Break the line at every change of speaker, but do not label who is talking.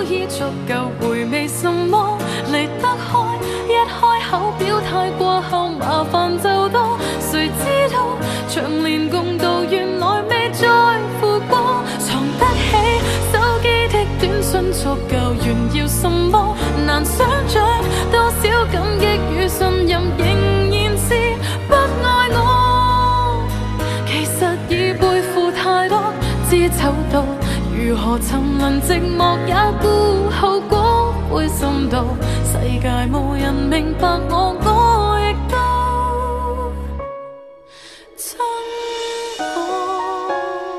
已足夠回味什麼離得開，一開口表態過後麻煩就多，誰知道長年共度原來未在乎過，藏得起手機的短信足夠炫耀什麼，難想像多少感激與信任仍然是不愛我，其實已背負太多，知醜到如何沉淪寂寞也顧後果，灰心到世界無人明白我。